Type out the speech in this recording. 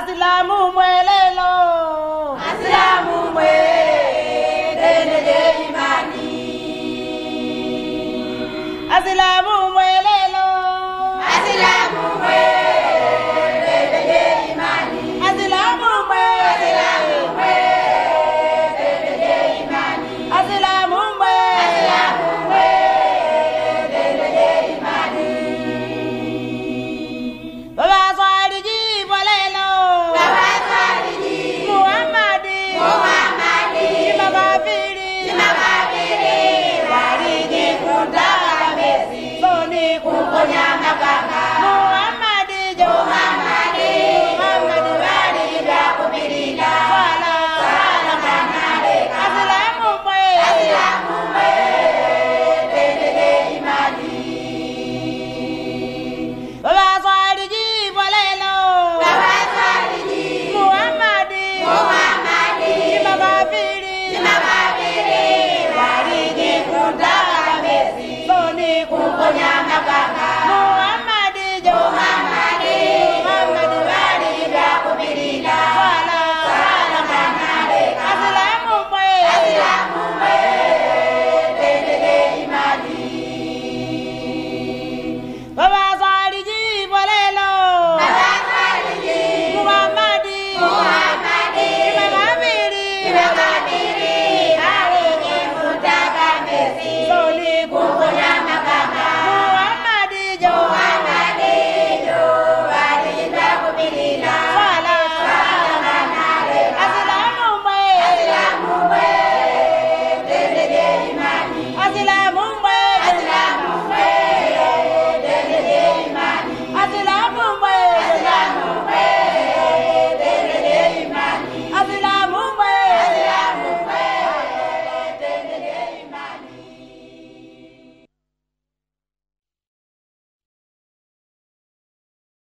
Asilamu mwelelo. Asilamu mwelele imani. Asilamu mwelelo. Asilamu mwelele imani. Asilamu mwelelo. Asilamu mwelele imani. Baba Swaliji mwelelo. Baba Swaliji. Muhammadi. Jimakafiri. Waliji kutaka mesi. Soni kuponya makanga. Muhammadi jo. Muhammadi waliji kupirila. Sala kanaleka. Asilamu mwelele imani. Baba Swaliji mwelelo. Baba Swaliji. Muhammadi. Jimakafiri. Jimakafiri. Waliji kutaka mesi. Soni kuponya